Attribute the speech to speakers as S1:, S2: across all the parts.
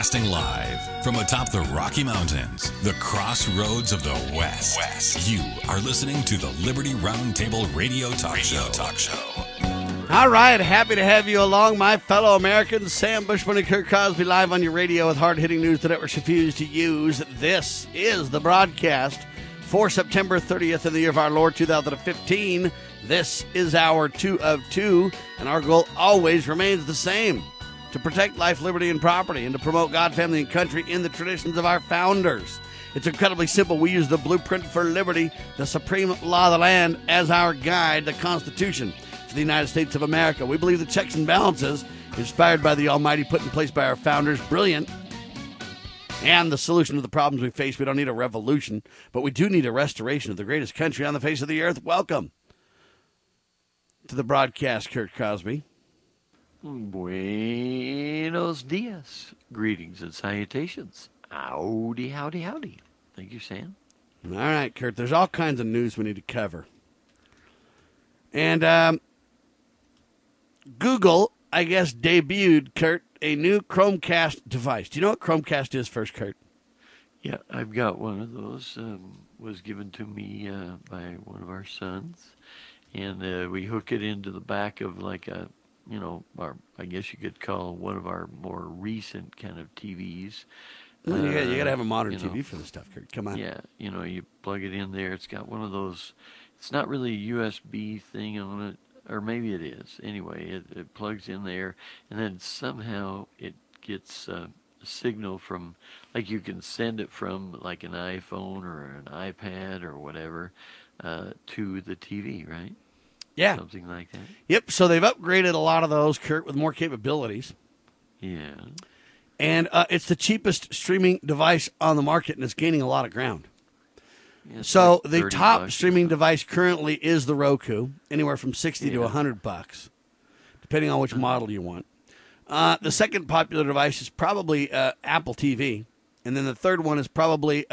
S1: Broadcasting live from atop the Rocky Mountains, the crossroads of the West. You are listening to the Liberty Roundtable Radio Talk Show.
S2: All right, happy to have you along, my fellow Americans. Sam Bushman and Kurt Cosby live on your radio with hard-hitting news the networks refuse to use. This is the broadcast for September 30th in the year of our Lord 2015. This is hour 2 of 2, and our goal always remains the same: to protect life, liberty, and property, and to promote God, family, and country in the traditions of our founders. It's incredibly simple. We use the blueprint for liberty, the supreme law of the land, as our guide, the Constitution for the United States of America. We believe the checks and balances, inspired by the Almighty, put in place by our founders, brilliant, and the solution to the problems we face. We don't need a revolution, but we do need a restoration of the greatest country on the face of the earth. Welcome to the broadcast, Kurt Cosby.
S3: Buenos dias. Greetings and salutations. Howdy, howdy, howdy. Thank you, Sam.
S2: All right, Kurt, there's all kinds of news we need to cover. And Google, I guess, debuted, Kurt, a new Chromecast device. Do you know what Chromecast is first, Kurt?
S3: Yeah, I've got one of those. Was given to me by one of our sons. And we hook it into the back of like a, I guess you could call one of our more recent kind of TVs.
S2: Well, you got to have a modern TV for this stuff, Kurt. Come on.
S3: Yeah, you plug it in there. It's got one of those. It's not really a USB thing on it, or maybe it is. Anyway, it plugs in there, and then somehow it gets a signal from, like you can send it from like an iPhone or an iPad or whatever to the TV, right?
S2: Yeah.
S3: Something like that.
S2: Yep, so they've upgraded a lot of those, Kurt, with more capabilities.
S3: Yeah.
S2: And it's the cheapest streaming device on the market, and it's gaining a lot of ground.
S3: Yeah,
S2: so
S3: like
S2: the top streaming device currently is the Roku, anywhere from $60 to $100, depending on which model you want. The second popular device is probably Apple TV, and then the third one is probably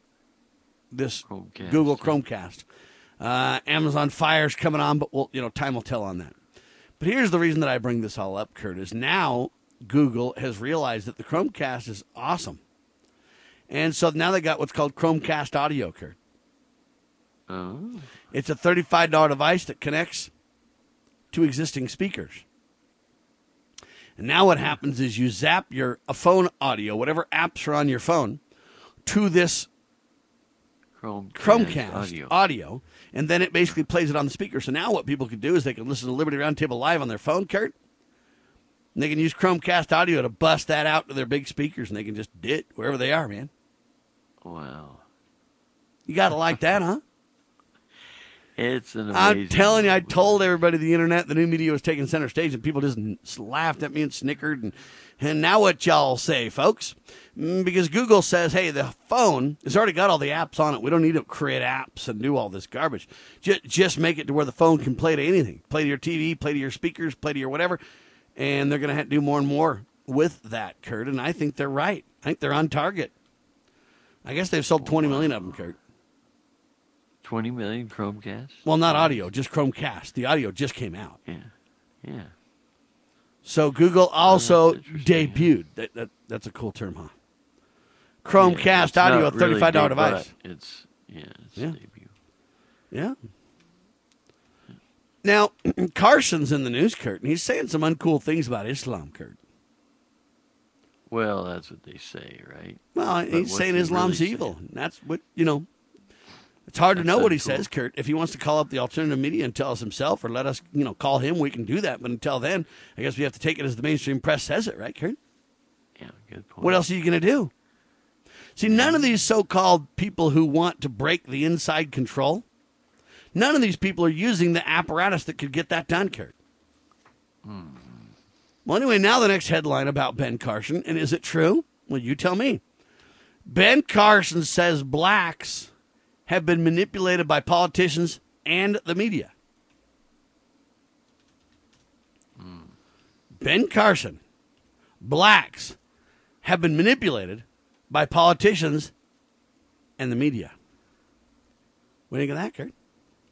S2: this
S3: Chromecast.
S2: Google Chromecast. Amazon Fire's coming on, but time will tell on that. But here's the reason that I bring this all up, Kurt, is now Google has realized that the Chromecast is awesome. And so now they got what's called Chromecast Audio, Kurt.
S3: Oh.
S2: It's a $35 device that connects to existing speakers. And now what happens is you zap your phone audio, whatever apps are on your phone, to this Chromecast audio, and then it basically plays it on the speaker. So now what people can do is they can listen to Liberty Roundtable live on their phone, Kurt, and they can use Chromecast audio to bust that out to their big speakers, and they can just do it wherever they are, man.
S3: Wow.
S2: You got to like that, huh?
S3: It's an amazing...
S2: I'm telling you, I told everybody the internet, the new media was taking center stage, and people just laughed at me and snickered. And now what y'all say, folks? Because Google says, hey, the phone has already got all the apps on it. We don't need to create apps and do all this garbage. Just make it to where the phone can play to anything. Play to your TV, play to your speakers, play to your whatever. And they're going to have to do more and more with that, Kurt. And I think they're right. I think they're on target. I guess they've sold 20 million of them, Kurt.
S3: 20 million Chromecasts?
S2: Well, not audio, just Chromecast. The audio just came out.
S3: Yeah.
S2: So Google also debuted. That's a cool term, huh? Chromecast audio, a $35
S3: really
S2: device.
S3: It's debut.
S2: Yeah. Now, Carson's in the news, Kurt, and he's saying some uncool things about Islam, Kurt.
S3: Well, that's what they say, right?
S2: Well, he's saying Islam's evil. And that's what, it's hard to know what he says, Kurt. If he wants to call up the alternative media and tell us himself or let us, call him, we can do that. But until then, I guess we have to take it as the mainstream press says it, right, Kurt?
S3: Yeah, good point.
S2: What else are you going to do? See, none of these so-called people who want to break the inside control, none of these people are using the apparatus that could get that done, Kurt. Well, anyway, now the next headline about Ben Carson, and is it true? Well, you tell me. Ben Carson says blacks have been manipulated by politicians and the media. Ben Carson, blacks have been manipulated by politicians and the media. What do you think of that, Kurt?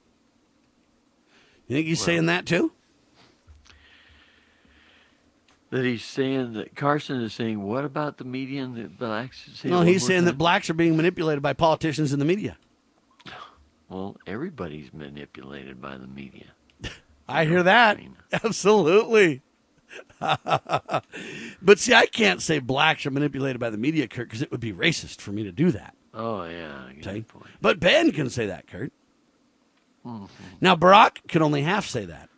S2: You think he's saying that too?
S3: That he's saying that Carson is saying, what about the media and the blacks?
S2: No, he's saying that blacks are being manipulated by politicians in the media.
S3: Well, everybody's manipulated by the media.
S2: I hear that. Absolutely. But see, I can't say blacks are manipulated by the media, Kurt, because it would be racist for me to do that.
S3: Oh, yeah. Good point.
S2: But Ben can say that, Kurt.
S3: Mm-hmm.
S2: Now, Barack can only half say that.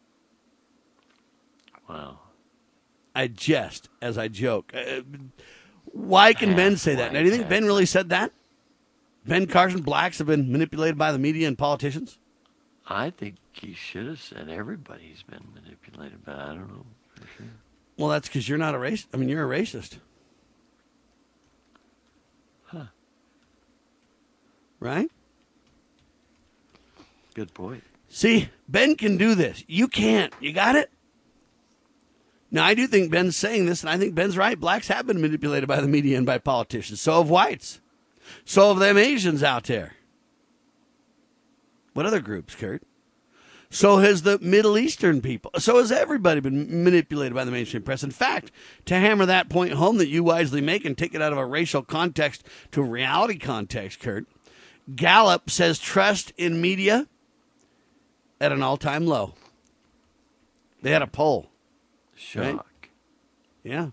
S3: Wow.
S2: I jest as I joke. Why can Ben say that? Now, do you think Ben really said that? Ben Carson, blacks have been manipulated by the media and politicians?
S3: I think he should have said everybody's been manipulated, but I don't know for sure.
S2: Well, that's because you're not a racist. I mean, you're a racist.
S3: Huh.
S2: Right?
S3: Good point.
S2: See, Ben can do this. You can't. You got it? Now, I do think Ben's saying this, and I think Ben's right. Blacks have been manipulated by the media and by politicians. So have whites. So have them Asians out there. What other groups, Kurt? So has the Middle Eastern people. So has everybody been manipulated by the mainstream press. In fact, to hammer that point home that you wisely make and take it out of a racial context to a reality context, Kurt, Gallup says trust in media at an all-time low. They had a poll.
S3: Shock.
S2: Right? Yeah.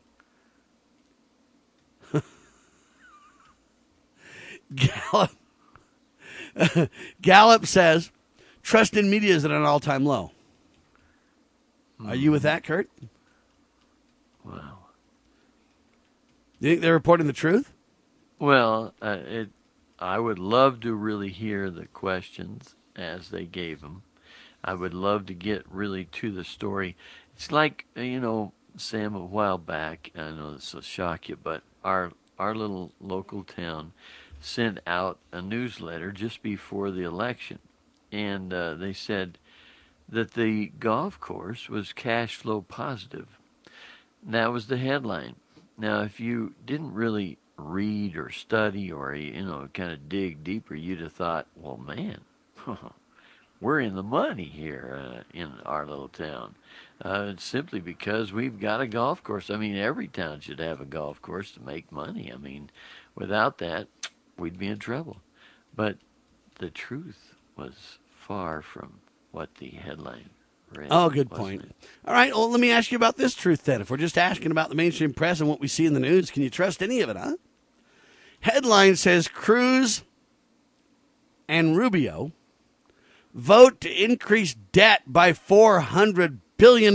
S2: Gallup says trust in media is at an all-time low. Are you with that, Kurt?
S3: Wow.
S2: Do you think they're reporting the truth?
S3: Well, I would love to really hear the questions as they gave them. I would love to get really to the story. It's like, Sam, a while back, I know this will shock you, but our little local town sent out a newsletter just before the election. And they said that the golf course was cash flow positive. And that was the headline. Now, if you didn't really read or study or, kind of dig deeper, you'd have thought, well, man, we're in the money here in our little town. Simply because we've got a golf course. I mean, every town should have a golf course to make money. I mean, without that, we'd be in trouble. But the truth was far from what the headline read.
S2: Oh, good point.
S3: It?
S2: All right, well, let me ask you about this truth then. If we're just asking about the mainstream press and what we see in the news, can you trust any of it, huh? Headline says Cruz and Rubio vote to increase debt by $400 billion.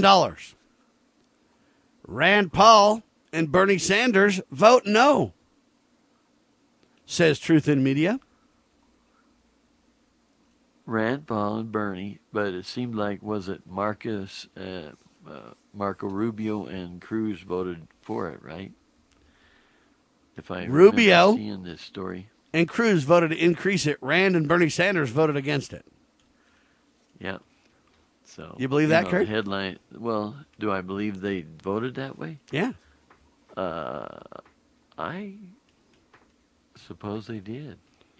S2: Rand Paul and Bernie Sanders vote no, says Truth in Media.
S3: Rand Paul and Bernie, but it seemed like, was it Marco Rubio and Cruz voted for it, right? If I
S2: Rubio
S3: remember seeing this story.
S2: And Cruz voted to increase it. Rand and Bernie Sanders voted against it.
S3: Yeah. So
S2: you believe that, Kurt?
S3: The headline. Well, do I believe they voted that way?
S2: Yeah.
S3: I suppose they did.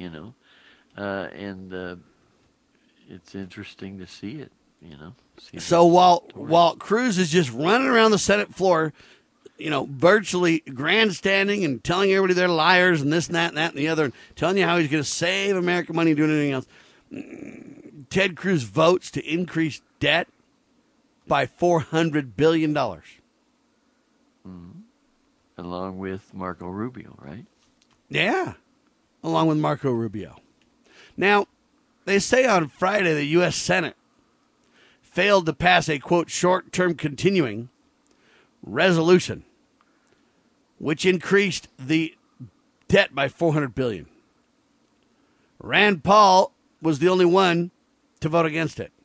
S3: And it's interesting to see it.
S2: So while Cruz is just running around the Senate floor, virtually grandstanding and telling everybody they're liars and this and that and the other, and telling you how he's going to save American money and doing anything else, Ted Cruz votes to increase debt by $400 billion.
S3: Mm-hmm. Along with Marco Rubio, right?
S2: Yeah, along with Marco Rubio. Now, they say on Friday the U.S. Senate failed to pass a, quote, short-term continuing resolution, which increased the debt by $400 billion. Rand Paul was the only one to vote against it.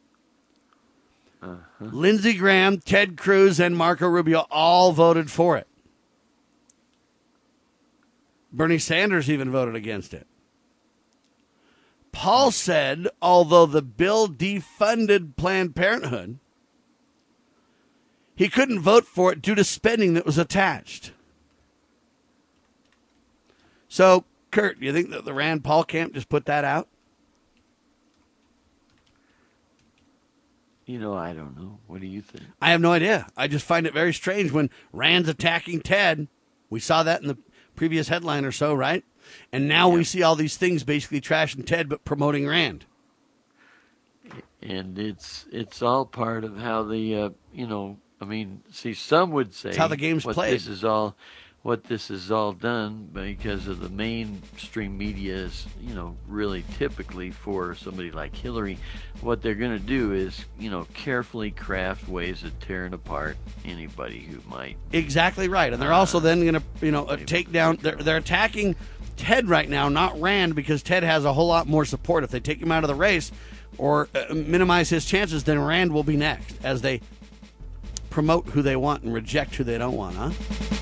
S2: Lindsey Graham, Ted Cruz, and Marco Rubio all voted for it. Bernie Sanders even voted against it. Paul said, although the bill defunded Planned Parenthood, he couldn't vote for it due to spending that was attached. So, Kurt, do you think that the Rand Paul camp just put that out?
S3: I don't know. What do you think?
S2: I have no idea. I just find it very strange when Rand's attacking Ted. We saw that in the previous headline or so, right? And now we see all these things basically trashing Ted but promoting Rand.
S3: And it's all part of how the some would say
S2: it's how the game's played.
S3: What this is all done because of the mainstream media is, really typically for somebody like Hillary, what they're going to do is, carefully craft ways of tearing apart anybody who might.
S2: Exactly right. And they're also then going to, take down, they're attacking Ted right now, not Rand, because Ted has a whole lot more support. If they take him out of the race or minimize his chances, then Rand will be next as they promote who they want and reject who they don't want, huh?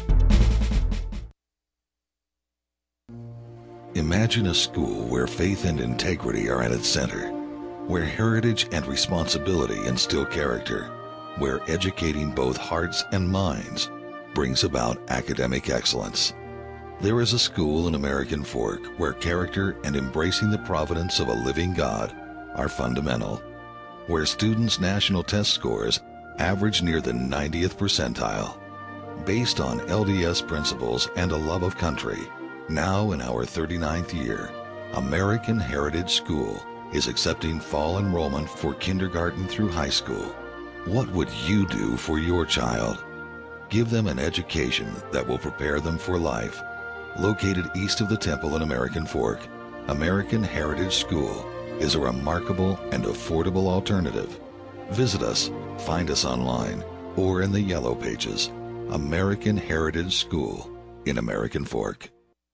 S4: Imagine a school where faith and integrity are at its center, where heritage and responsibility instill character, where educating both hearts and minds brings about academic excellence. There is a school in American Fork where character and embracing the providence of a living God are fundamental, where students' national test scores average near the 90th percentile. Based on LDS principles and a love of country, now in our 39th year, American Heritage School is accepting fall enrollment for kindergarten through high school. What would you do for your child? Give them an education that will prepare them for life. Located east of the Temple in American Fork, American Heritage School is a remarkable and affordable alternative. Visit us, find us online, or in the Yellow Pages. American Heritage School in American Fork.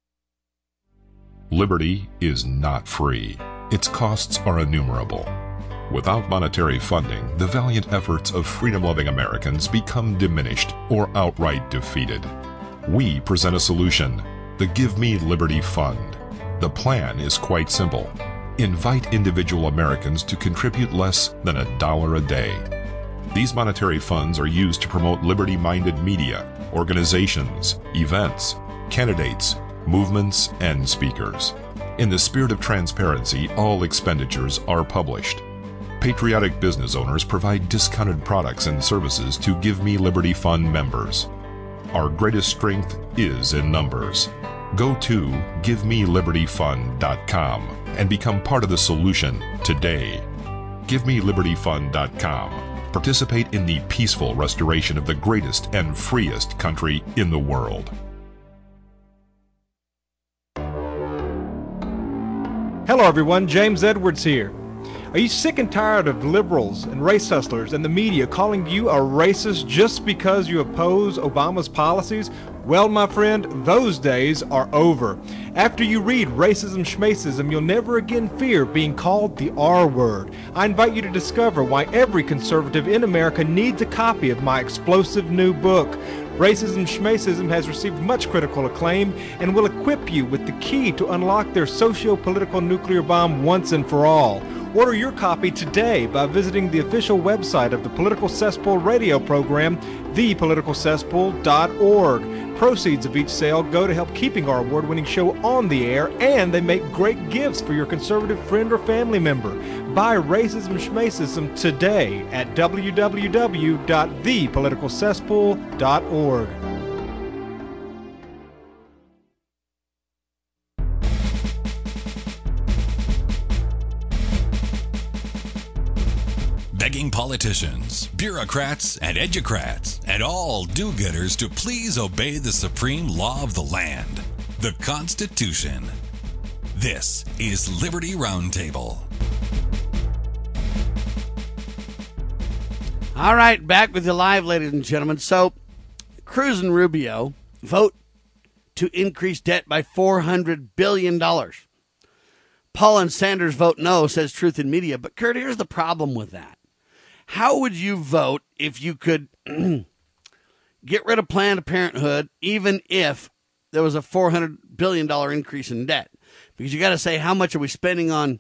S5: Liberty is not free. Its costs are innumerable. Without monetary funding, the valiant efforts of freedom-loving Americans become diminished or outright defeated. We present a solution, the Give Me Liberty Fund. The plan is quite simple. Invite individual Americans to contribute less than $1 a day. These monetary funds are used to promote liberty-minded media, organizations, events, candidates, movements, and speakers. In the spirit of transparency, all expenditures are published. Patriotic business owners provide discounted products and services to Give Me Liberty Fund members. Our greatest strength is in numbers. Go to GiveMeLibertyFund.com and become part of the solution today. GiveMeLibertyFund.com. Participate in the peaceful restoration of the greatest and freest country in the world.
S6: Hello everyone, James Edwards here. Are you sick and tired of liberals and race hustlers and the media calling you a racist just because you oppose Obama's policies? Well, my friend, those days are over. After you read Racism Schmacism, you'll never again fear being called the R word. I invite you to discover why every conservative in America needs a copy of my explosive new book. Racism Schmacism has received much critical acclaim and will equip you with the key to unlock their socio-political nuclear bomb once and for all. Order your copy today by visiting the official website of the Political Cesspool radio program, thepoliticalcesspool.org. Proceeds of each sale go to help keeping our award-winning show on the air, and they make great gifts for your conservative friend or family member. Buy Racism Schmacism today at www.thepoliticalcesspool.org.
S1: Begging politicians, bureaucrats, and educrats, and all do-gooders to please obey the supreme law of the land, the Constitution. This is Liberty Roundtable.
S2: All right, back with you live, ladies and gentlemen. So, Cruz and Rubio vote to increase debt by $400 billion. Paul and Sanders vote no, says Truth in Media. But, Kurt, here's the problem with that. How would you vote if you could get rid of Planned Parenthood, even if there was a $400 billion increase in debt? Because you got to say, how much are we spending on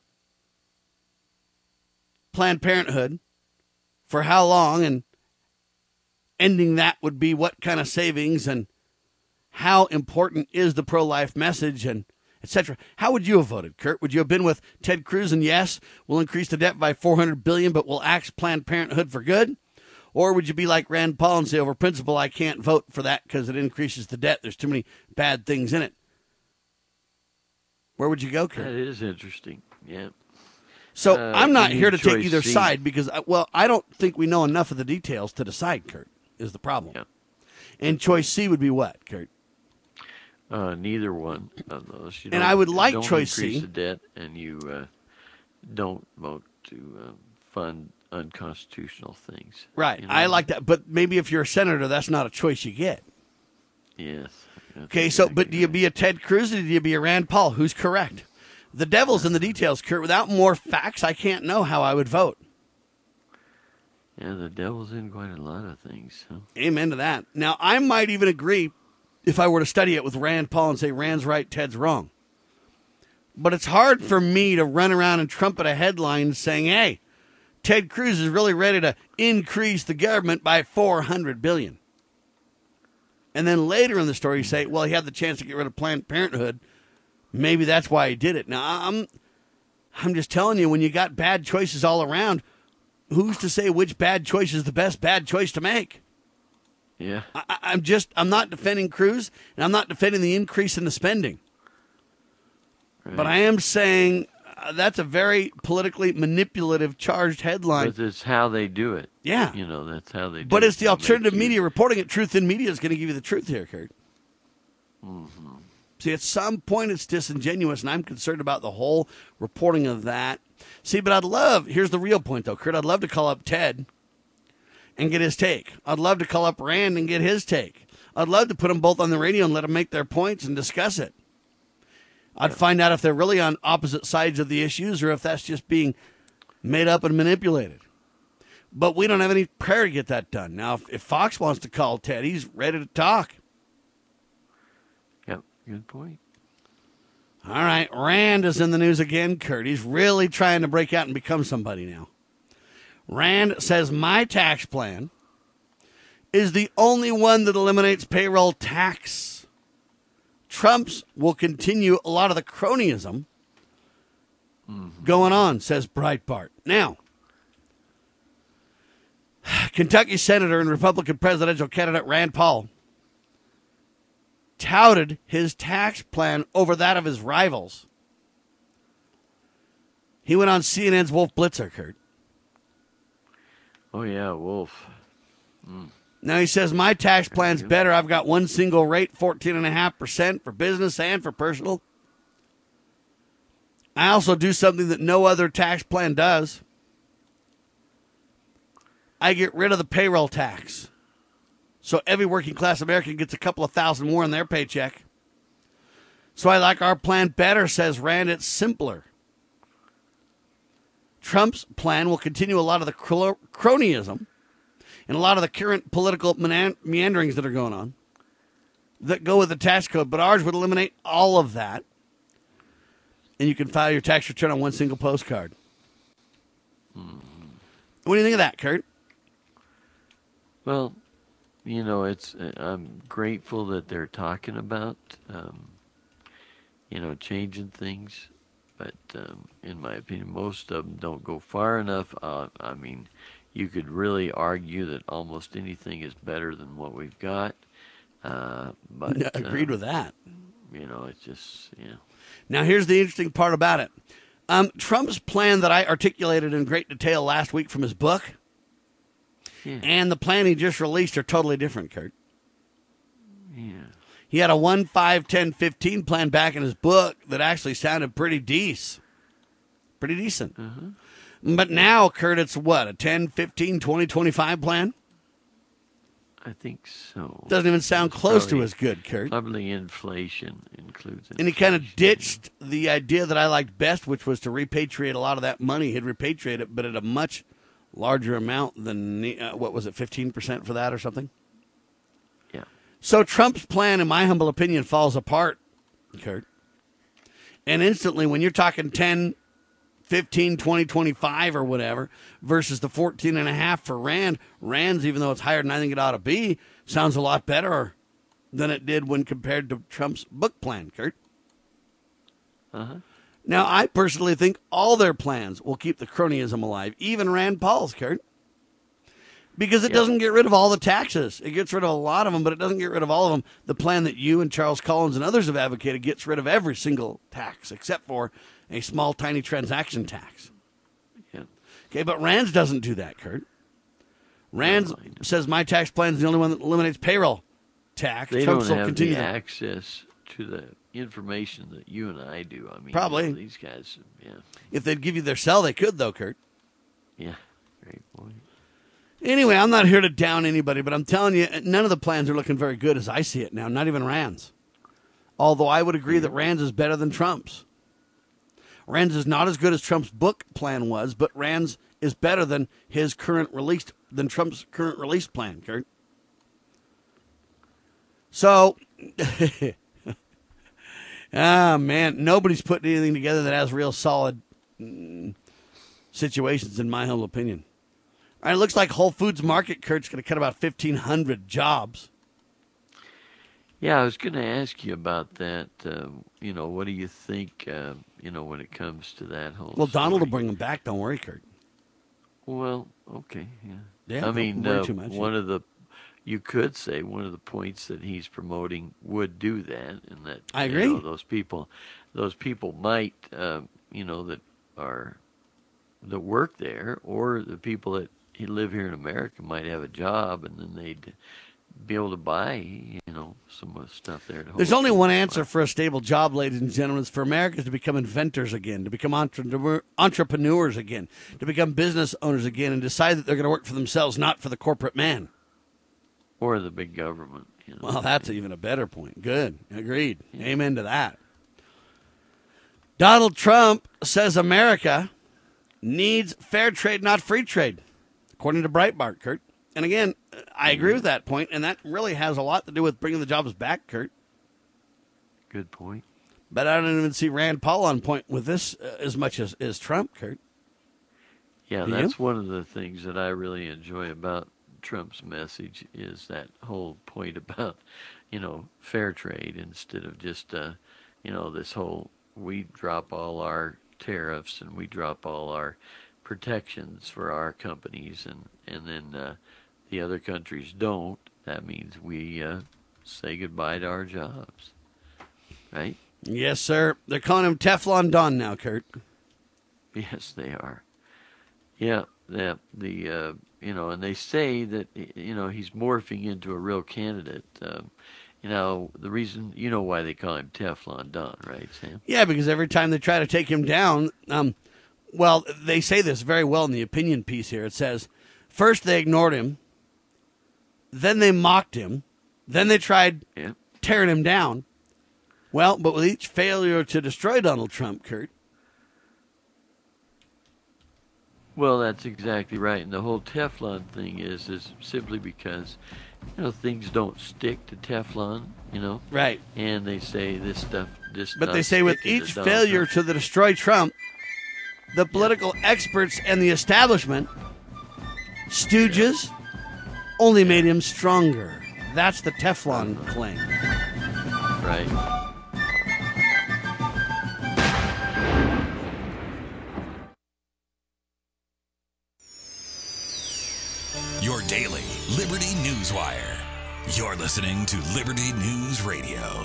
S2: Planned Parenthood, for how long, and ending that would be what kind of savings, and how important is the pro-life message, and etc. How would you have voted, Kurt? Would you have been with Ted Cruz and yes, we'll increase the debt by $400 billion, but we'll axe Planned Parenthood for good? Or would you be like Rand Paul and say, over principle, I can't vote for that because it increases the debt. There's too many bad things in it. Where would you go, Kurt?
S3: That is interesting. Yeah.
S2: So I'm not here to take
S3: choice
S2: either
S3: C.
S2: side because, I don't think we know enough of the details to decide, Kurt, is the problem.
S3: Yeah.
S2: And choice C would be what, Kurt?
S3: Neither one of those. You
S2: And
S3: don't-
S2: I would like
S3: don't
S2: choice
S3: increase
S2: C.
S3: the debt, and you don't vote to fund unconstitutional things.
S2: Right.
S3: You know?
S2: I like that. But maybe if you're a senator, that's not a choice you get.
S3: Yes. That's
S2: Okay, so, but do you
S3: exactly
S2: be a Ted Cruz or do you be a Rand Paul? Who's correct? The devil's in the details, Kurt. Without more facts, I can't know how I would vote.
S3: right. Yeah, the devil's in quite a lot of things. Huh?
S2: Amen to that. Now, I might even agree if I were to study it with Rand Paul and say Rand's right, Ted's wrong. But it's hard for me to run around and trumpet a headline saying, hey, Ted Cruz is really ready to increase the government by $400 billion. And then later in the story, you say, well, he had the chance to get rid of Planned Parenthood. Maybe that's why he did it. Now, I'm just telling you, when you got bad choices all around, who's to say which bad choice is the best bad choice to make?
S3: Yeah.
S2: I'm not defending Cruz, and I'm not defending the increase in the spending.
S3: Right.
S2: But I am saying that's a very politically manipulative, charged headline.
S3: But it's how they do it.
S2: Yeah.
S3: You know, that's how they do
S2: But
S3: it.
S2: it's the
S3: They
S2: alternative
S3: make you-
S2: media reporting it. Truth in Media is going to give you the truth here, Kurt.
S3: Mm-hmm.
S2: See, at some point it's disingenuous, and I'm concerned about the whole reporting of that. See, but here's the real point, though, Kurt. I'd love to call up Ted and get his take. I'd love to call up Rand and get his take. I'd love to put them both on the radio and let them make their points and discuss it. I'd find out if they're really on opposite sides of the issues or if that's just being made up and manipulated. But we don't have any prayer to get that done. Now, if Fox wants to call Ted, he's ready to talk.
S3: Yep. Good point.
S2: All right, Rand is in the news again, Kurt. He's really trying to break out and become somebody now. Rand says, my tax plan is the only one that eliminates payroll tax. Trump's will continue a lot of the cronyism going on, says Breitbart. Now, Kentucky Senator and Republican presidential candidate Rand Paul touted his tax plan over that of his rivals. He went on CNN's Wolf Blitzer, Kurt.
S3: Oh, yeah, Wolf.
S2: Now he says, my tax plan's better. I've got one single rate, 14.5% for business and for personal. I also do something that no other tax plan does. I get rid of the payroll tax. So every working class American gets a couple of thousand more in their paycheck. So I like our plan better, says Rand. It's simpler. Trump's plan will continue a lot of the cronyism and a lot of the current political meanderings that are going on that go with the tax code. But ours would eliminate all of that. And you can file your tax return on one single postcard. What do you think of that, Kurt?
S3: Well, you know, I'm grateful that they're talking about, changing things. But in my opinion, most of them don't go far enough. I mean, you could really argue that almost anything is better than what we've got. But
S2: Agreed with that.
S3: It's just,
S2: Now, here's the interesting part about it. Trump's plan that I articulated in great detail last week from his book and the plan he just released are totally different, Kurt.
S3: Yeah.
S2: He had a 1, 5, 10, 15 plan back in his book that actually sounded pretty decent. Pretty decent. But now, Kurt, it's what, a 10, 15, 20, 25 plan?
S3: I think so.
S2: Doesn't even sound close to as good, Kurt.
S3: Probably inflation includes it.
S2: And he kind of ditched the idea that I liked best, which was to repatriate a lot of that money. He'd repatriate it, but at a much larger amount than, 15% for that or something?
S3: Yeah.
S2: So Trump's plan, in my humble opinion, falls apart, Kurt. And instantly, when you're talking 10, 15, 20, 25 or whatever versus the 14.5 for Rand's, even though it's higher than I think it ought to be, sounds a lot better than it did when compared to Trump's book plan, Kurt. Now, I personally think all their plans will keep the cronyism alive, even Rand Paul's, Kurt. Because it doesn't get rid of all the taxes. It gets rid of a lot of them, but it doesn't get rid of all of them. The plan that you and Charles Collins and others have advocated gets rid of every single tax, except for a small, tiny transaction tax.
S3: Yeah.
S2: Okay, but Rand's doesn't do that, Kurt. Rand says my tax plan is the only one that eliminates payroll tax.
S3: They
S2: Trump's
S3: don't
S2: will
S3: have
S2: continue
S3: the
S2: to-
S3: access to the information that you and I do. I mean,
S2: Probably.
S3: these guys,
S2: If they'd give you their cell, they could, though, Kurt.
S3: Yeah, great point.
S2: Anyway, I'm not here to down anybody, but I'm telling you, none of the plans are looking very good as I see it now, not even Rand's. Although I would agree that Rand's is better than Trump's. Rand's is not as good as Trump's book plan was, but Rand's is better than Trump's current release plan, Kurt. So, man, nobody's putting anything together that has real solid situations, in my humble opinion. All right, it looks like Whole Foods Market, Kurt's going to cut about 1,500 jobs.
S3: Yeah, I was going to ask you about that. What do you think, when it comes to that whole
S2: Well, Donald will
S3: story?
S2: bring them back. Don't worry, Kurt.
S3: Well, okay, yeah.
S2: Yeah,
S3: I mean,
S2: don't worry too much.
S3: You could say one of the points that he's promoting would do that, and that
S2: I agree.
S3: Those people might, that work there, or the people that live here in America might have a job, and then they'd be able to buy, some of the stuff there.
S2: There's only one answer for a stable job, ladies and gentlemen. It's for Americans to become inventors again, to become entrepreneurs again, to become business owners again, and decide that they're going to work for themselves, not for the corporate man.
S3: Or the big government.
S2: Well, that's even a better point. Good. Agreed. Yeah. Amen to that. Donald Trump says America needs fair trade, not free trade, according to Breitbart, Kurt. And again, I agree with that point, and that really has a lot to do with bringing the jobs back, Kurt.
S3: Good point.
S2: But I don't even see Rand Paul on point with this as much as Trump, Kurt.
S3: Yeah, that's one of the things that I really enjoy about Trump's message is that whole point about, fair trade instead of just, this whole we drop all our tariffs and we drop all our protections for our companies and then the other countries don't. That means we say goodbye to our jobs, right?
S2: Yes, sir. They're calling him Teflon Don now, Kurt.
S3: Yes, they are. Yeah, and they say that, he's morphing into a real candidate. The reason, why they call him Teflon Don, right, Sam?
S2: Yeah, because every time they try to take him down, they say this very well in the opinion piece here. It says, first they ignored him, then they mocked him, then they tried tearing him down. Well, but with each failure to destroy Donald Trump, Kurt.
S3: Well, that's exactly right. And the whole Teflon thing is simply because, things don't stick to Teflon,
S2: Right.
S3: And they say this stuff just.
S2: But they say with each failure to destroy Trump, the political experts and the establishment, stooges, only made him stronger. That's the Teflon claim.
S3: Right.
S1: Your daily Liberty News Wire. You're listening to Liberty News Radio.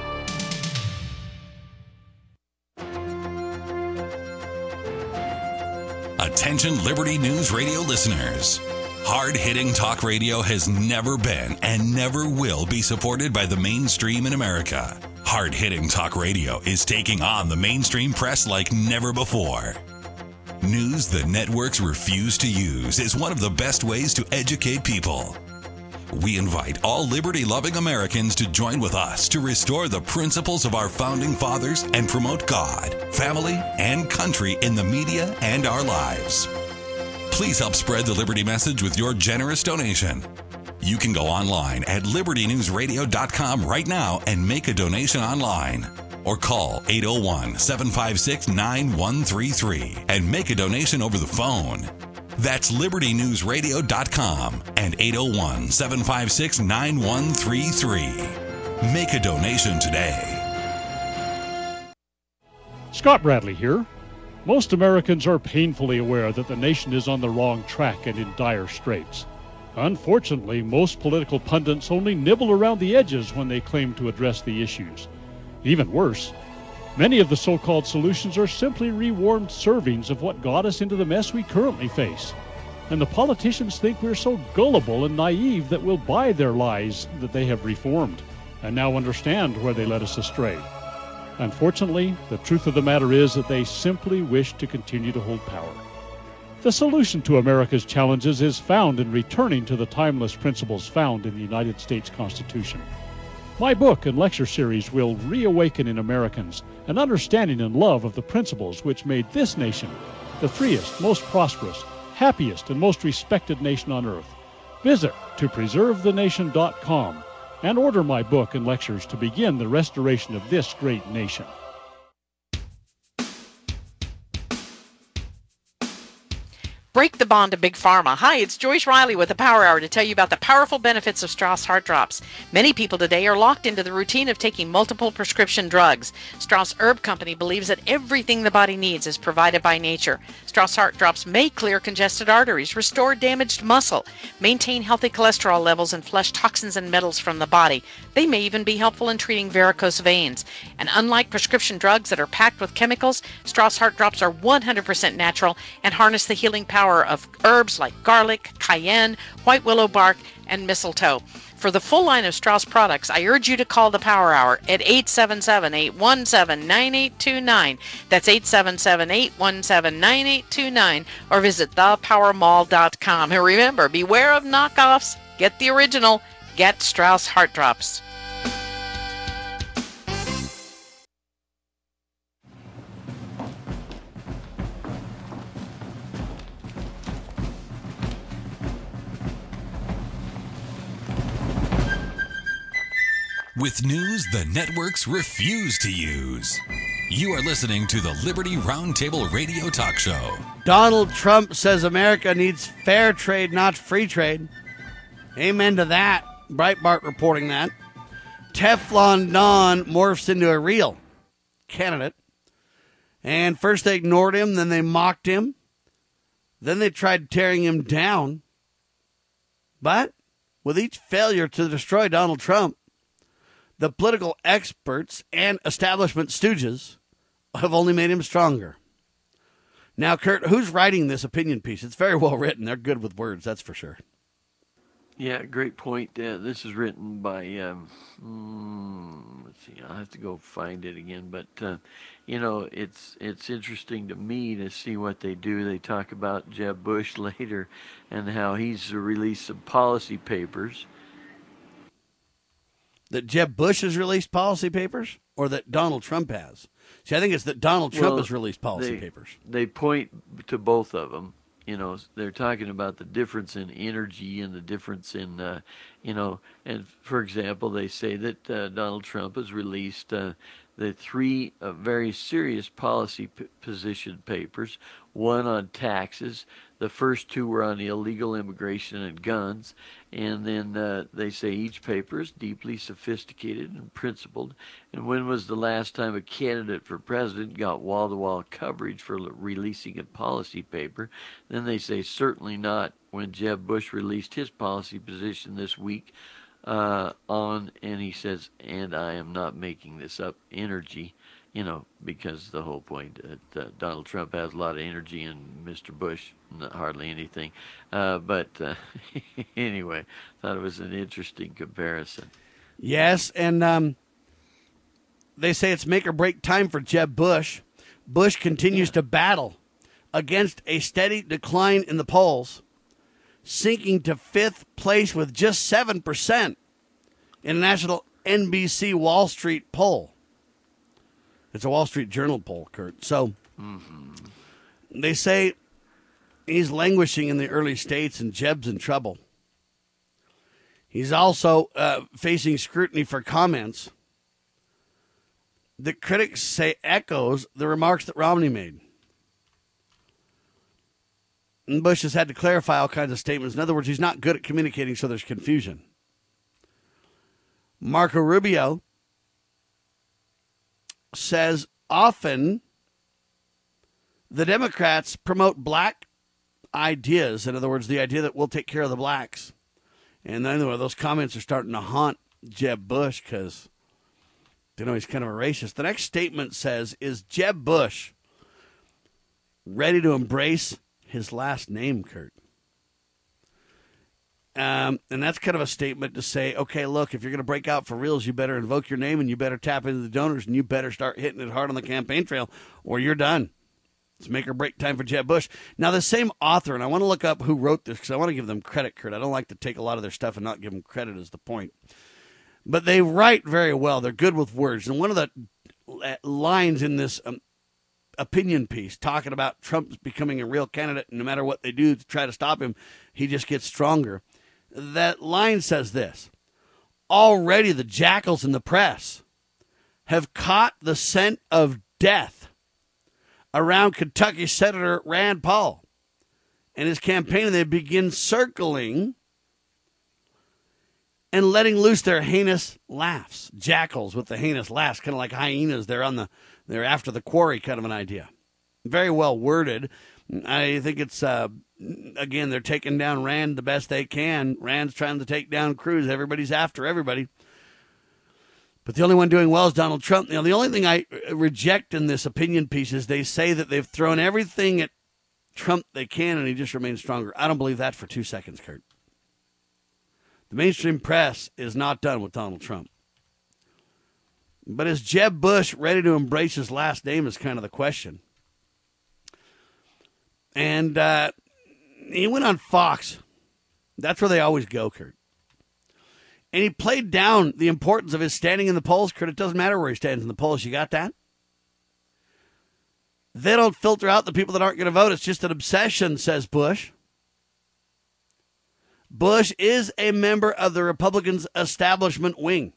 S1: Attention Liberty News Radio listeners. Hard-hitting talk radio has never been and never will be supported by the mainstream in America. Hard-hitting talk radio is taking on the mainstream press like never before. News the networks refuse to use is one of the best ways to educate people. We invite all liberty-loving Americans to join with us to restore the principles of our founding fathers and promote God, family, and country in the media and our lives. Please help spread the Liberty message with your generous donation. You can go online at libertynewsradio.com right now and make a donation online. Or call 801-756-9133 and make a donation over the phone. That's libertynewsradio.com and 801-756-9133. Make a donation today.
S7: Scott Bradley here. Most Americans are painfully aware that the nation is on the wrong track and in dire straits. Unfortunately, most political pundits only nibble around the edges when they claim to address the issues. Even worse, many of the so-called solutions are simply rewarmed servings of what got us into the mess we currently face. And the politicians think we're so gullible and naive that we'll buy their lies that they have reformed and now understand where they led us astray. Unfortunately, the truth of the matter is that they simply wish to continue to hold power. The solution to America's challenges is found in returning to the timeless principles found in the United States Constitution. My book and lecture series will reawaken in Americans an understanding and love of the principles which made this nation the freest, most prosperous, happiest, and most respected nation on earth. Visit topreservethenation.com and order my book and lectures to begin the restoration of this great nation.
S8: Break the bond to Big Pharma. Hi, it's Joyce Riley with the Power Hour to tell you about the powerful benefits of Strauss Heart Drops. Many people today are locked into the routine of taking multiple prescription drugs. Strauss Herb Company believes that everything the body needs is provided by nature. Strauss Heart Drops may clear congested arteries, restore damaged muscle, maintain healthy cholesterol levels, and flush toxins and metals from the body. They may even be helpful in treating varicose veins. And unlike prescription drugs that are packed with chemicals, Strauss Heart Drops are 100% natural and harness the healing power of herbs like garlic, cayenne, white willow bark, and mistletoe. For the full line of Strauss products, I urge you to call the Power Hour at 877-817-9829. That's 877-817-9829, or visit thepowermall.com. And remember, beware of knockoffs. Get the original. Get Strauss Heart Drops.
S1: With news the networks refuse to use. You are listening to the Liberty Roundtable Radio Talk Show.
S2: Donald Trump says America needs fair trade, not free trade. Amen to that. Breitbart reporting that. Teflon Don morphs into a real candidate. And first they ignored him, then they mocked him. Then they tried tearing him down. But with each failure to destroy Donald Trump, the political experts and establishment stooges have only made him stronger. Now, Kurt, who's writing this opinion piece? It's very well written. They're good with words, that's for sure.
S3: Yeah, great point. This is written by, let's see, I'll have to go find it again. But, it's interesting to me to see what they do. They talk about Jeb Bush later and how he's released some policy papers.
S2: That Jeb Bush has released policy papers, or that Donald Trump has? See, I think it's that Donald Trump has released policy papers.
S3: They point to both of them. They're talking about the difference in energy and the difference in, and for example, they say that Donald Trump has released the three very serious policy position papers, one on taxes. The first two were on illegal immigration and guns. And then they say each paper is deeply sophisticated and principled. And when was the last time a candidate for president got wall-to-wall coverage for releasing a policy paper? Then they say certainly not when Jeb Bush released his policy position this week and he says, and I am not making this up, energy. Because the whole point that Donald Trump has a lot of energy and Mr. Bush, hardly anything. But anyway, thought it was an interesting comparison.
S2: Yes, and they say it's make or break time for Jeb Bush. Bush continues to battle against a steady decline in the polls, sinking to fifth place with just 7% in a national NBC Wall Street poll. It's a Wall Street Journal poll, Kurt. So they say he's languishing in the early states and Jeb's in trouble. He's also facing scrutiny for comments that critics say echoes the remarks that Romney made. And Bush has had to clarify all kinds of statements. In other words, he's not good at communicating, so there's confusion. Marco Rubio says often The Democrats promote black ideas. In other words, the idea that we'll take care of the blacks. And anyway, those comments are starting to haunt Jeb Bush because, he's kind of a racist. The next statement says, is Jeb Bush ready to embrace his last name, Kurt? And that's kind of a statement to say, okay, look, if you're going to break out for reals, you better invoke your name and you better tap into the donors and you better start hitting it hard on the campaign trail or you're done. It's make or break time for Jeb Bush. Now, the same author, and I want to look up who wrote this because I want to give them credit, Kurt. I don't like to take a lot of their stuff and not give them credit is the point. But they write very well. They're good with words. And one of the lines in this opinion piece talking about Trump's becoming a real candidate, and no matter what they do to try to stop him, he just gets stronger. That line says this: already the jackals in the press have caught the scent of death around Kentucky Senator Rand Paul and his campaign, and they begin circling and letting loose their heinous laughs. Jackals with the heinous laughs, kind of like hyenas. They're after the quarry kind of an idea. Very well worded. I think it's, again, they're taking down Rand the best they can. Rand's trying to take down Cruz. Everybody's after everybody. But the only one doing well is Donald Trump. The only thing I reject in this opinion piece is they say that they've thrown everything at Trump they can and he just remains stronger. I don't believe that for 2 seconds, Kurt. The mainstream press is not done with Donald Trump. But is Jeb Bush ready to embrace his last name is kind of the question. And he went on Fox. That's where they always go, Kurt. And he played down the importance of his standing in the polls, Kurt. It doesn't matter where he stands in the polls. You got that? They don't filter out the people that aren't going to vote. It's just an obsession, says Bush. Bush is a member of the Republicans' establishment wing.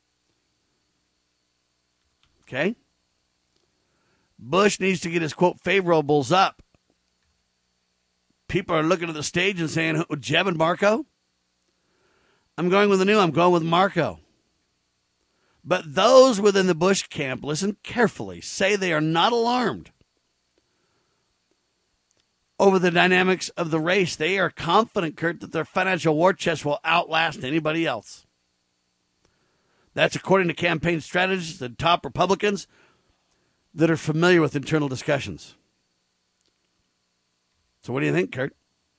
S2: Okay? Bush needs to get his, quote, favorables up. People are looking at the stage and saying, Jeb and Marco? I'm going with the new. I'm going with Marco. But those within the Bush camp, listen carefully, say they are not alarmed over the dynamics of the race. They are confident, Kurt, that their financial war chest will outlast anybody else. That's according to campaign strategists and top Republicans that are familiar with internal discussions. So what do you think, Kurt?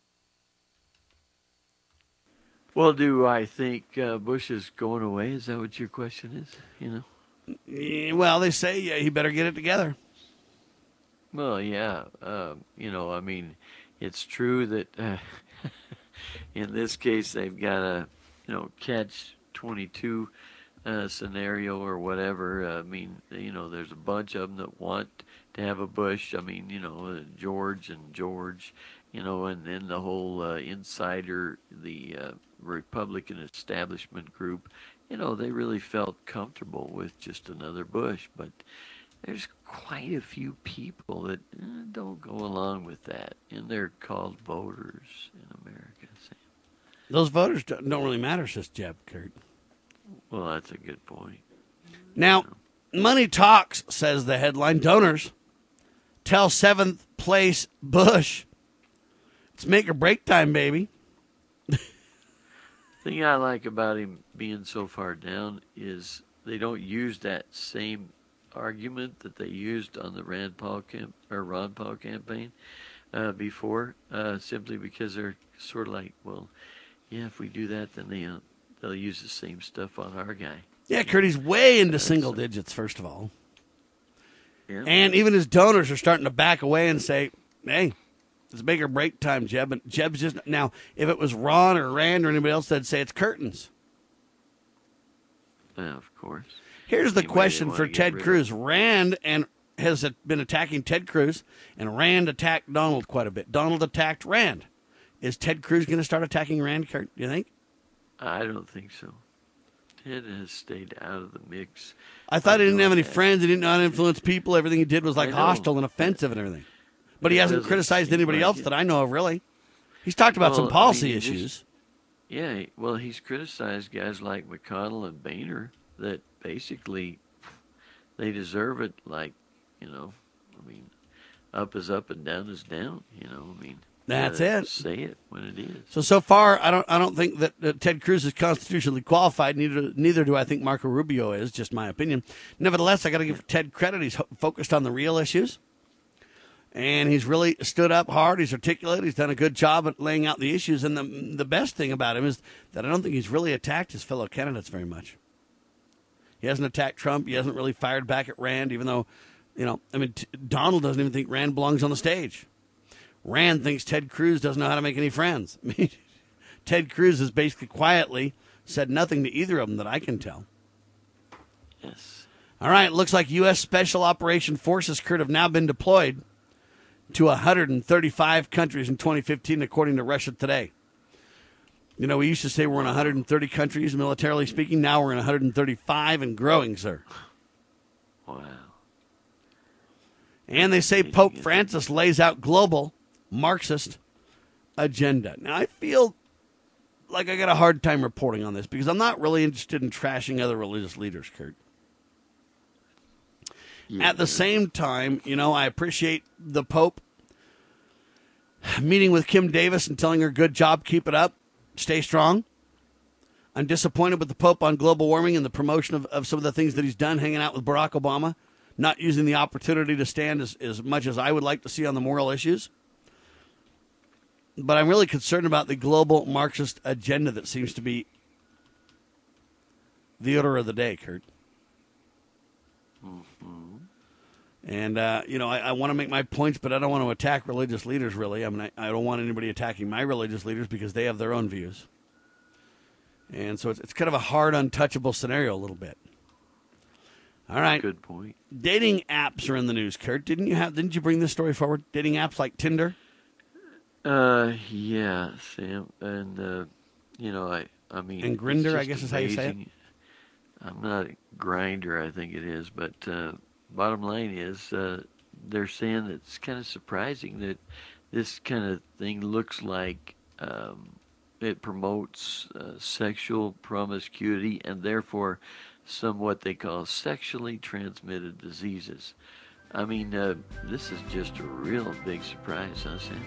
S3: Well, do I think Bush is going away? Is that what your question is?
S2: Well, they say he better get it together.
S3: Well, yeah. I mean, it's true that in this case they've got a, catch-22 scenario or whatever. I mean, there's a bunch of them that want to have a Bush. I mean, George and George, and then the whole insider, the Republican establishment group, they really felt comfortable with just another Bush. But there's quite a few people that don't go along with that, and they're called voters in America.
S2: Those voters don't really matter, says Jeb, Kurt.
S3: Well, that's a good point.
S2: Now, money talks, says the headline. Donors tell 7th place Bush it's make or break time, baby.
S3: The thing I like about him being so far down is they don't use that same argument that they used on the Ron Paul campaign before, simply because they're sort of like, well, yeah, if we do that, then they'll use the same stuff on our guy.
S2: Yeah, Kurt, he's way into single digits, first of all.
S3: Yeah.
S2: And even his donors are starting to back away and say, hey, it's make or break time, Jeb. And Jeb's just, now, if it was Ron or Rand or anybody else, they'd say it's curtains.
S3: Yeah, of course.
S2: Here's the question for Ted Cruz. Rand has been attacking Ted Cruz, and Rand attacked Donald quite a bit. Donald attacked Rand. Is Ted Cruz going to start attacking Rand, Kurt, do you think?
S3: I don't think so. Ted has stayed out of the mix.
S2: I thought he didn't have any friends. He didn't know how to influence people. Everything he did was like hostile and offensive and everything. But he hasn't criticized anybody else that I know of, really. He's talked about some policy issues.
S3: He's criticized guys like McConnell and Boehner that basically they deserve it. Like, up is up and down is down. You know, I mean,
S2: that's it.
S3: Say it when it is.
S2: So far, I don't think that Ted Cruz is constitutionally qualified. Neither do I think Marco Rubio is. Just my opinion. Nevertheless, I got to give Ted credit. He's focused on the real issues, and he's really stood up hard. He's articulate. He's done a good job at laying out the issues. And the best thing about him is that I don't think he's really attacked his fellow candidates very much. He hasn't attacked Trump. He hasn't really fired back at Rand, even though, Donald doesn't even think Rand belongs on the stage. Rand thinks Ted Cruz doesn't know how to make any friends. I mean, Ted Cruz has basically quietly said nothing to either of them that I can tell.
S3: Yes.
S2: All right, looks like U.S. Special Operation Forces, Kurt, have now been deployed to 135 countries in 2015, according to Russia Today. You know, we used to say we're in 130 countries, militarily speaking. Now we're in 135 and growing, sir.
S3: Wow.
S2: And they say Pope Francis lays out global Marxist agenda. Now, I feel like I got a hard time reporting on this because I'm not really interested in trashing other religious leaders, Kurt. Yeah. At the same time, I appreciate the Pope meeting with Kim Davis and telling her, good job, keep it up, stay strong. I'm disappointed with the Pope on global warming and the promotion of some of the things that he's done, hanging out with Barack Obama, not using the opportunity to stand as much as I would like to see on the moral issues. But I'm really concerned about the global Marxist agenda that seems to be the order of the day, Kurt.
S3: Mm-hmm.
S2: And, I want to make my points, but I don't want to attack religious leaders, really. I mean, I don't want anybody attacking my religious leaders because they have their own views. And so it's kind of a hard, untouchable scenario a little bit. All right.
S3: Good point.
S2: Dating apps are in the news, Kurt. Didn't you bring this story forward? Dating apps like Tinder?
S3: Yeah, Sam. And, I mean.
S2: And Grindr, I guess is how you say it?
S3: I'm not Grindr, I think it is. But bottom line is they're saying that it's kind of surprising that this kind of thing looks like it promotes sexual promiscuity and therefore some what they call sexually transmitted diseases. I mean, this is just a real big surprise, huh, Sam?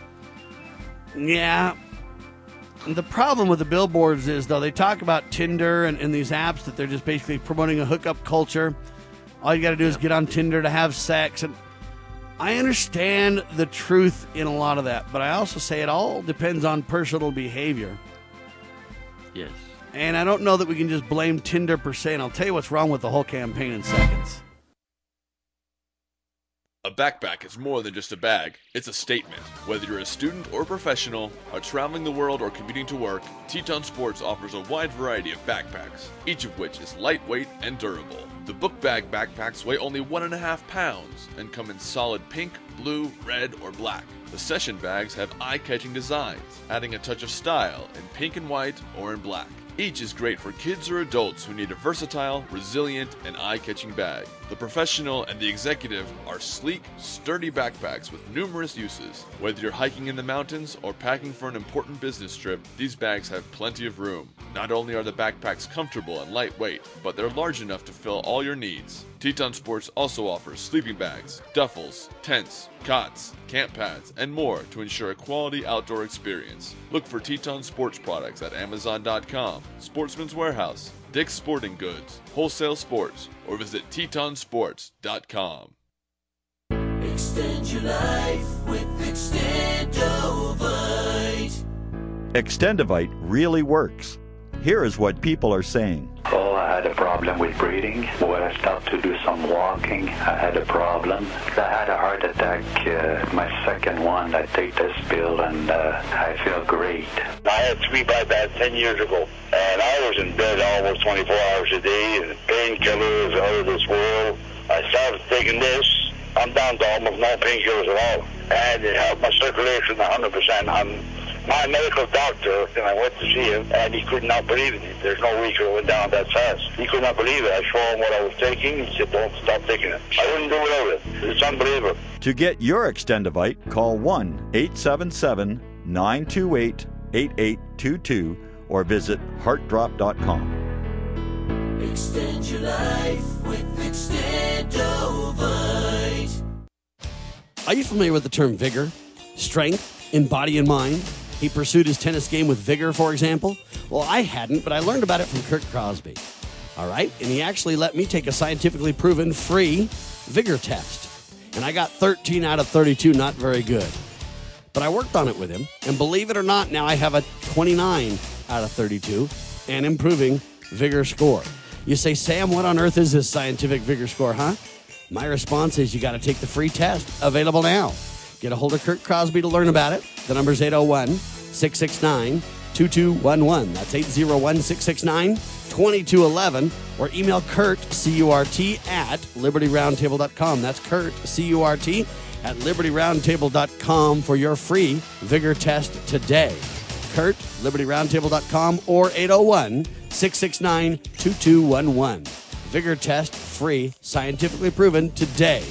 S2: Yeah. The problem with the billboards is, though, they talk about Tinder and these apps that they're just basically promoting a hookup culture. All you got to do is get on Tinder to have sex. And I understand the truth in a lot of that, but I also say it all depends on personal behavior.
S3: Yes.
S2: And I don't know that we can just blame Tinder per se, and I'll tell you what's wrong with the whole campaign in seconds.
S9: A backpack is more than just a bag. It's a statement. Whether you're a student or professional, are traveling the world or commuting to work, Teton Sports offers a wide variety of backpacks, each of which is lightweight and durable. The book bag backpacks weigh only 1.5 pounds and come in solid pink, blue, red, or black. The session bags have eye-catching designs, adding a touch of style in pink and white or in black. Each is great for kids or adults who need a versatile, resilient, and eye-catching bag. The professional and the executive are sleek, sturdy backpacks with numerous uses. Whether you're hiking in the mountains or packing for an important business trip, these bags have plenty of room. Not only are the backpacks comfortable and lightweight, but they're large enough to fill all your needs. Teton Sports also offers sleeping bags, duffels, tents, cots, camp pads, and more to ensure a quality outdoor experience. Look for Teton Sports products at Amazon.com, Sportsman's Warehouse, Dick's Sporting Goods, Wholesale Sports, or visit TetonSports.com.
S10: Extend your life with Extendovite.
S11: Extendovite really works. Here is what people are saying.
S12: Oh, I had a problem with breathing. When I stopped to do some walking, I had a problem. I had a heart attack, my second one. I take this pill and I feel great.
S13: I had 3 bypass 10 years ago, and I was in bed almost 24 hours a day, and painkillers out of this world. I started taking this. I'm down to almost no painkillers at all, and it helped my circulation 100%. My medical doctor, and I went to see him, and he could not believe it. There's no way he could have went down that fast. He could not believe it. I showed him what I was taking. He said, don't stop taking it. I wouldn't do without it. It's unbelievable.
S11: To get your Extendovite, call 1-877-928-8822 or visit heartdrop.com.
S10: Extend your life with Extendovite.
S2: Are you familiar with the term vigor, strength in body and mind? He pursued his tennis game with vigor, for example. Well, I hadn't, but I learned about it from Kurt Crosby. All right? And he actually let me take a scientifically proven free vigor test. And I got 13 out of 32, not very good. But I worked on it with him, and believe it or not, now I have a 29 out of 32 and improving vigor score. You say, Sam, what on earth is this scientific vigor score, huh? My response is you got to take the free test, available now. Get a hold of Kurt Crosby to learn about it. The number's 801-669-2211. That's 801-669-2211. Or email Kurt, C-U-R-T, at LibertyRoundtable.com. That's Kurt, C-U-R-T, at LibertyRoundtable.com for your free vigor test today. Kurt, LibertyRoundtable.com, or 801-669-2211. Vigor test, free, scientifically proven today.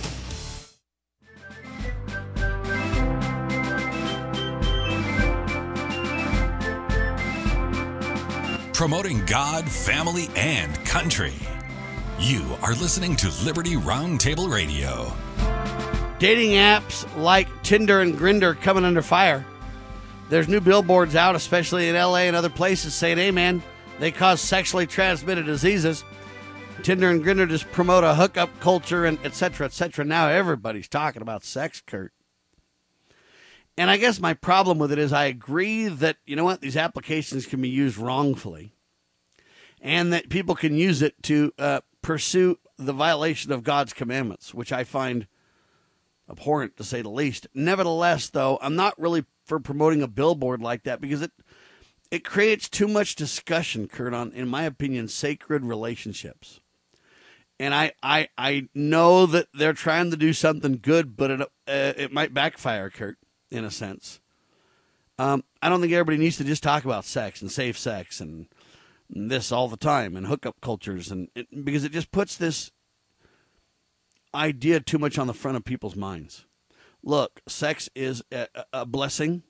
S1: Promoting God, family, and country. You are listening to Liberty Roundtable Radio.
S2: Dating apps like Tinder and Grindr coming under fire. There's new billboards out, especially in LA and other places, saying, hey, man, they cause sexually transmitted diseases. Tinder and Grindr just promote a hookup culture and et cetera, et cetera. Now everybody's talking about sex, Kurt. And I guess my problem with it is I agree that, you know what, these applications can be used wrongfully and that people can use it to pursue the violation of God's commandments, which I find abhorrent, to say the least. Nevertheless, though, I'm not really for promoting a billboard like that because it creates too much discussion, Kurt, on, in my opinion, sacred relationships. And I know that they're trying to do something good, but it might backfire, Kurt, in a sense. I don't think everybody needs to just talk about sex and safe sex and this all the time and hookup cultures, because it just puts this idea too much on the front of people's minds. Look, sex is a blessing,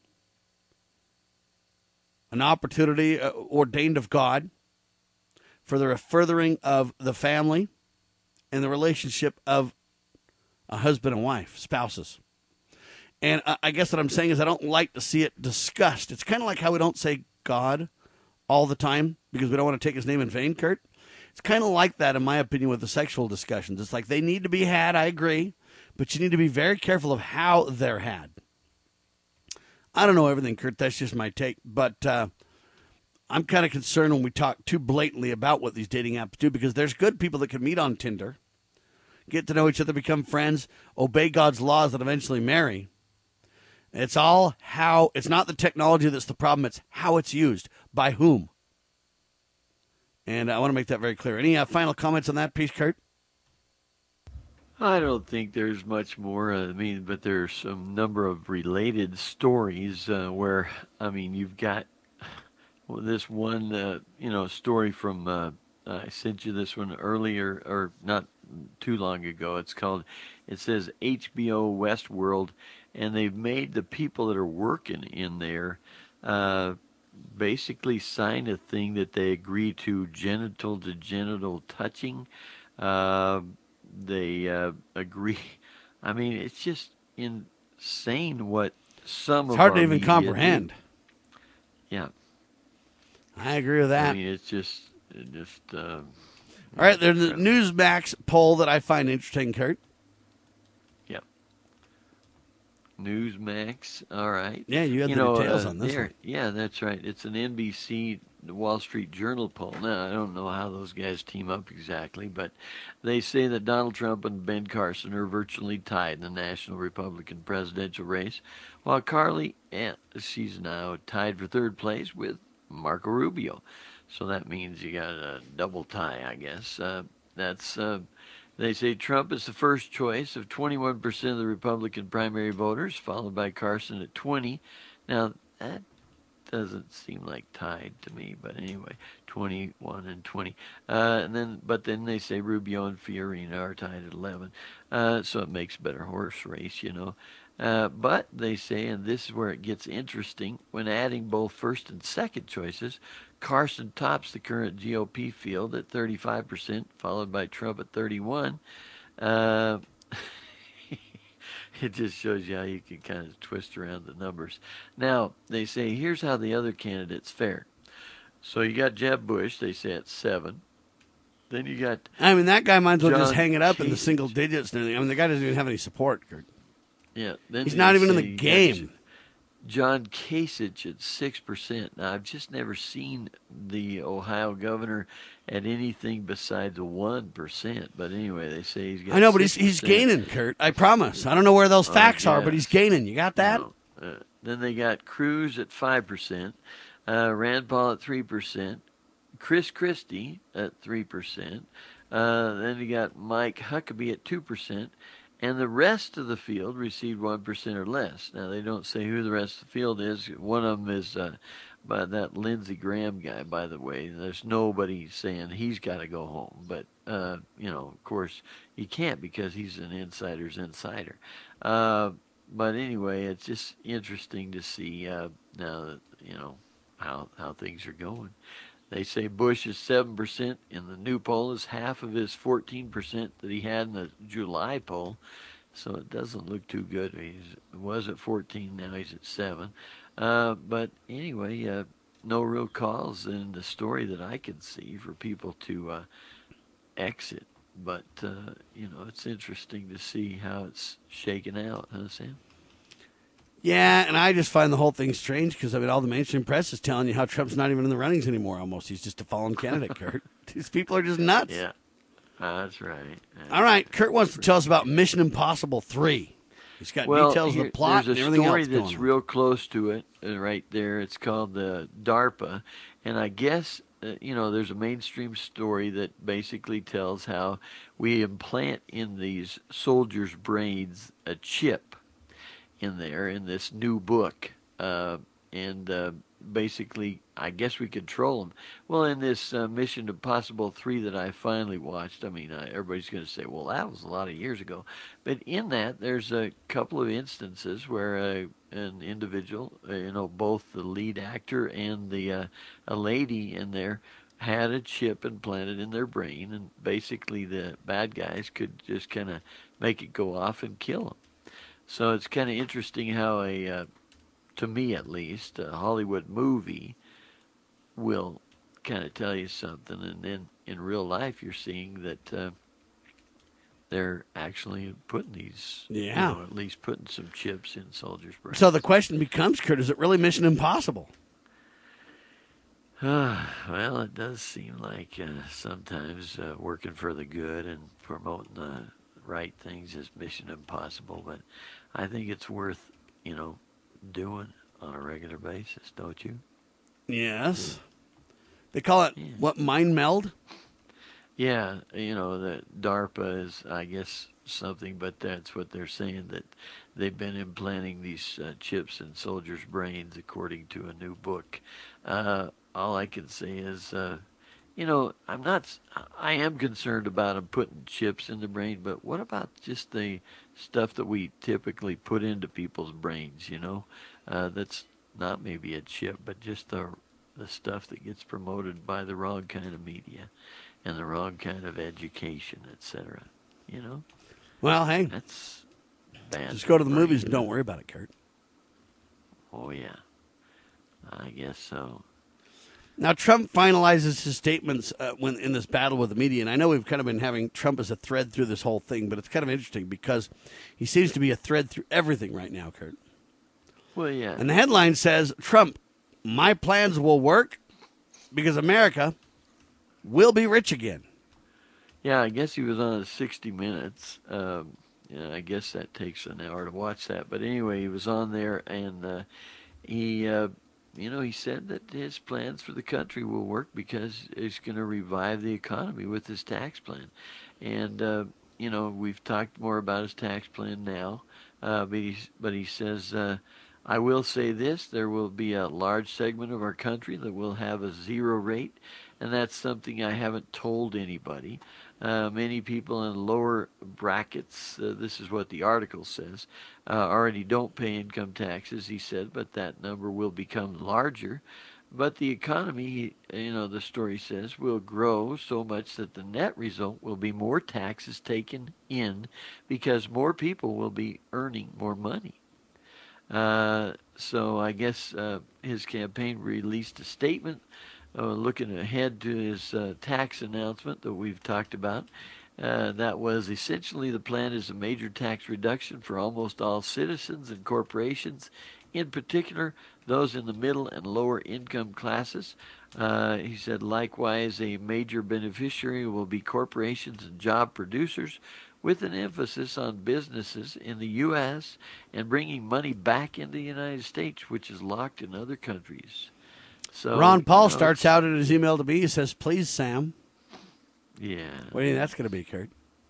S2: an opportunity ordained of God for the furthering of the family and the relationship of a husband and wife, spouses. And I guess what I'm saying is I don't like to see it discussed. It's kind of like how we don't say God all the time because we don't want to take his name in vain, Kurt. It's kind of like that, in my opinion, with the sexual discussions. It's like they need to be had, I agree, but you need to be very careful of how they're had. I don't know everything, Kurt. That's just my take. But I'm kind of concerned when we talk too blatantly about what these dating apps do, because there's good people that can meet on Tinder, get to know each other, become friends, obey God's laws, and eventually marry. It's all how, it's not the technology that's the problem. It's how it's used, by whom. And I want to make that very clear. Any final comments on that piece, Kurt?
S3: I don't think there's much more. But there's some number of related stories where, you've got this one, story from, I sent you this one earlier, or not too long ago. It says HBO Westworld, and they've made the people that are working in there basically sign a thing that they agree to genital touching. They agree. It's just insane what some of
S2: it's hard
S3: our
S2: to even
S3: media
S2: comprehend.
S3: do. Yeah.
S2: I agree with that.
S3: It's just.
S2: All right, there's the Newsmax poll that I find interesting, Kurt.
S3: Yep. Newsmax, all right.
S2: Yeah, you had the details on this one.
S3: Yeah, that's right. It's an NBC Wall Street Journal poll. Now, I don't know how those guys team up exactly, but they say that Donald Trump and Ben Carson are virtually tied in the National Republican presidential race, while Carly, she's now tied for third place with Marco Rubio. So that means you got a double tie, I guess. They say Trump is the first choice of 21% of the Republican primary voters, followed by Carson at 20%. Now, that doesn't seem like tied to me, but anyway, 21 and 20. But then they say Rubio and Fiorina are tied at 11. So it makes a better horse race, But they say, and this is where it gets interesting, when adding both first and second choices, Carson tops the current GOP field at 35%, followed by Trump at 31%. it just shows you how you can kind of twist around the numbers. Now, they say, here's how the other candidates fared. So you got Jeb Bush, they say at 7. Then you got
S2: I mean, that guy might as well just
S3: John
S2: hang it up in the
S3: Kasich.
S2: single digits and everything. I mean, the guy doesn't even have any support, Kurt.
S3: Yeah. Then
S2: He's
S3: they
S2: not even in
S3: say
S2: the
S3: you got
S2: game.
S3: John Kasich at 6%. Now, I've just never seen the Ohio governor at anything besides 1%. But anyway, they say he's got
S2: I know, but
S3: 6%.
S2: he's gaining, Kurt. I promise. I don't know where those facts are, but he's gaining. You got that?
S3: Then they got Cruz at 5%, Rand Paul at 3%, Chris Christie at 3%. Then you got Mike Huckabee at 2%. And the rest of the field received 1% or less. Now, they don't say who the rest of the field is. One of them is by that Lindsey Graham guy, by the way. There's nobody saying he's got to go home. But, of course, he can't because he's an insider's insider. But anyway, it's just interesting to see now that, how things are going. They say Bush is 7% in the new poll, is half of his 14% that he had in the July poll. So it doesn't look too good. He was at 14, now he's at 7. But anyway, no real cause in the story that I can see for people to exit. But, it's interesting to see how it's shaken out, huh, Sam?
S2: Yeah, and I just find the whole thing strange because, all the mainstream press is telling you how Trump's not even in the runnings anymore almost. He's just a fallen candidate, Kurt. These people are just nuts.
S3: Yeah, that's right.
S2: All right, Kurt wants to tell us about Mission Impossible 3. He's got details of the plot and everything else going on.
S3: There's a story that's real close to it right there. It's called DARPA, and I guess, there's a mainstream story that basically tells how we implant in these soldiers' brains a chip in there in this new book, and basically I guess we control them. Well, in this Mission Impossible 3 that I finally watched, everybody's going to say, well, that was a lot of years ago, but in that there's a couple of instances where an individual, both the lead actor and the a lady in there had a chip implanted in their brain, and basically the bad guys could just kind of make it go off and kill them. So it's kind of interesting how to me at least, a Hollywood movie will kind of tell you something, and then in real life you're seeing that they're actually putting these, at least putting some chips in soldiers' brains.
S2: So the question becomes, Kurt, is it really Mission Impossible?
S3: Well, it does seem like sometimes working for the good and promoting the right things is Mission Impossible, but I think it's worth, doing on a regular basis, don't you?
S2: Yes. They call it, mind meld?
S3: Yeah, the DARPA is, I guess, something, but that's what they're saying, that they've been implanting these chips in soldiers' brains, according to a new book. All I can say is, I am concerned about them putting chips in the brain, but what about just the stuff that we typically put into people's brains, that's not maybe a chip, but just the stuff that gets promoted by the wrong kind of media and the wrong kind of education, etc.
S2: Well, hey,
S3: that's bad.
S2: Just go to the movies and don't worry about it, Kurt.
S3: Oh, yeah. I guess so.
S2: Now, Trump finalizes his statements when in this battle with the media, and I know we've kind of been having Trump as a thread through this whole thing, but it's kind of interesting because he seems to be a thread through everything right now, Kurt.
S3: Well, yeah.
S2: And the headline says, Trump, my plans will work because America will be rich again.
S3: Yeah, I guess he was on 60 Minutes. I guess that takes an hour to watch that. But anyway, he was on there, and he said that his plans for the country will work because he's going to revive the economy with his tax plan. And, we've talked more about his tax plan now, but he says, I will say this, there will be a large segment of our country that will have a zero rate, and that's something I haven't told anybody. Many people in lower brackets, this is what the article says, already don't pay income taxes, he said, but that number will become larger. But the economy, the story says, will grow so much that the net result will be more taxes taken in because more people will be earning more money. So I guess his campaign released a statement looking ahead to his tax announcement that we've talked about. That was essentially the plan is a major tax reduction for almost all citizens and corporations, in particular those in the middle and lower income classes. He said, likewise, a major beneficiary will be corporations and job producers, with an emphasis on businesses in the U.S. and bringing money back into the United States, which is locked in other countries. So
S2: Ron Paul starts out in his email to me. He says, "Please, Sam."
S3: Yeah.
S2: What do you think that's going to be, Kurt?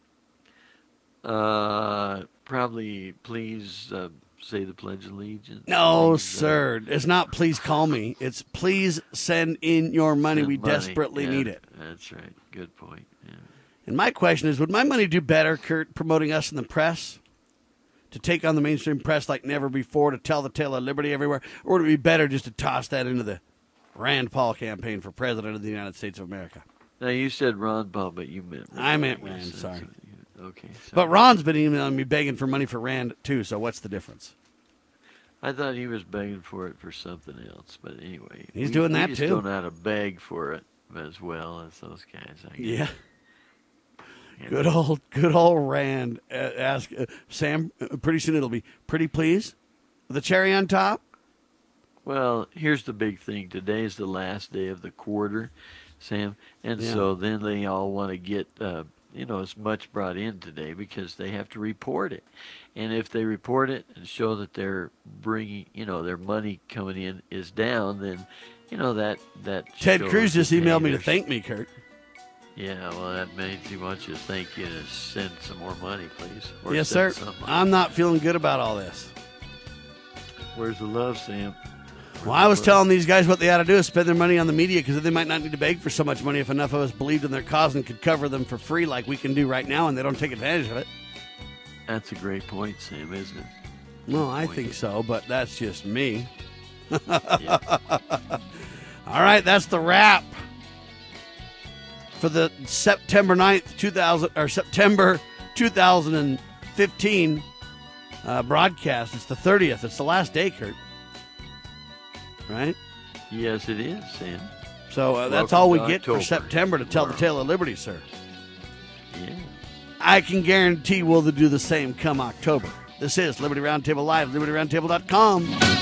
S3: Probably, please say the Pledge of Allegiance.
S2: No,
S3: please,
S2: sir. It's not please call me. It's please send in your money. We desperately need it.
S3: That's right. Good point. Yeah.
S2: And my question is, would my money do better, Kurt, promoting us in the press? To take on the mainstream press like never before, to tell the tale of liberty everywhere? Or would it be better just to toss that into the Rand Paul campaign for president of the United States of America?
S3: Now, you said Ron Paul, but you meant Rand.
S2: I meant Rand, sorry.
S3: Okay. Sorry.
S2: But Ron's been emailing me begging for money for Rand, too, so what's the difference?
S3: I thought he was begging for it for something else, but anyway.
S2: He's doing that,
S3: too. We
S2: too.
S3: just don't know how to beg for it as well as those guys, I guess.
S2: Yeah. Good old Rand. Ask Sam. Pretty soon it'll be pretty please with a cherry on top.
S3: Well, here's the big thing. Today is the last day of the quarter, Sam, and so then they all want to get as much brought in today because they have to report it. And if they report it and show that they're bringing, their money coming in is down, then that
S2: Ted Cruz just emailed me to thank me, Kurt.
S3: Yeah, well, that means he wants you to thank you to send some more money, please. Or
S2: Yes, sir. I'm not feeling good about all this.
S3: Where's the love, Sam?
S2: Well, I was telling these guys what they ought to do is spend their money on the media because they might not need to beg for so much money if enough of us believed in their cause and could cover them for free like we can do right now, and they don't take advantage of it.
S3: That's a great point, Sam, isn't it?
S2: Well, I think so, but that's just me. All right, that's the wrap for the September 9th, September 2015 broadcast. It's the 30th. It's the last day, Kurt. Right?
S3: Yes, it is, Sam.
S2: So that's all we get for September to tell the tale of liberty, sir.
S3: Yeah.
S2: I can guarantee we'll do the same come October. This is Liberty Roundtable Live, libertyroundtable.com.